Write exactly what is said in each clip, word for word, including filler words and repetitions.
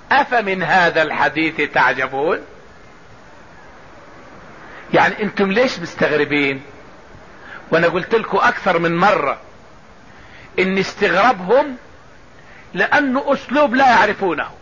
أفمن هذا الحديث تعجبون؟ يعني انتم ليش مستغربين؟ وانا قلت لكم اكثر من مرة ان استغرابهم لانه اسلوب لا يعرفونه،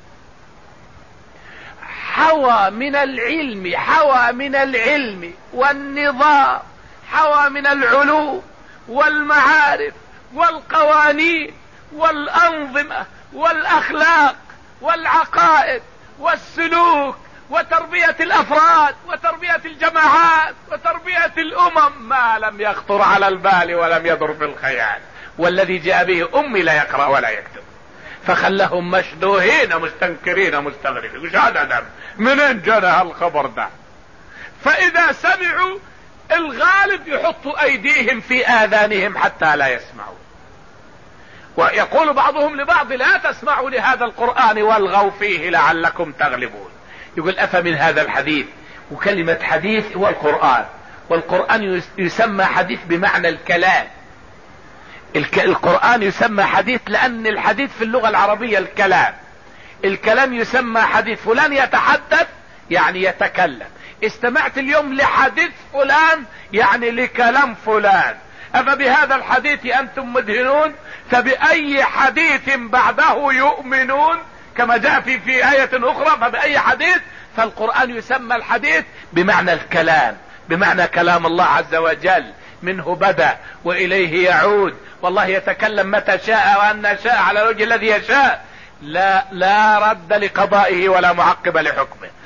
حوى من العلم حوى من العلم والنظام، حوى من العلوم والمعارف والقوانين والأنظمة والأخلاق والعقائد والسلوك وتربية الأفراد وتربية الجماعات وتربية الأمم ما لم يخطر على البال ولم يضر في الخيال، والذي جاء به أمي لا يقرأ ولا يكتب، فخلهم مشدوهين مستنكرين مستغربين. وش هذا دم؟ منين جانا هالخبر ده؟ فإذا سمعوا الغالب يحطوا أيديهم في آذانهم حتى لا يسمعوا، ويقول بعضهم لبعض لا تسمعوا لهذا القرآن والغوا فيه لعلكم تغلبون. يقول أفمن هذا الحديث، وكلمة حديث هو القرآن، والقرآن يسمى حديث بمعنى الكلام. القرآن يسمى حديث لأن الحديث في اللغة العربية الكلام، الكلام يسمى حديث. فلان يتحدث يعني يتكلم، استمعت اليوم لحديث فلان يعني لكلام فلان. أفبهذا الحديث أنتم مدهنون فبأي حديث بعده يؤمنون، كما جاء في في آية أخرى فبأي حديث. فالقرآن يسمى الحديث بمعنى الكلام، بمعنى كلام الله عز وجل، منه بدأ وإليه يعود، والله يتكلم متى شاء وأن شاء على الوجه الذي يشاء، لا لا رد لقضائه ولا معقب لحكمه.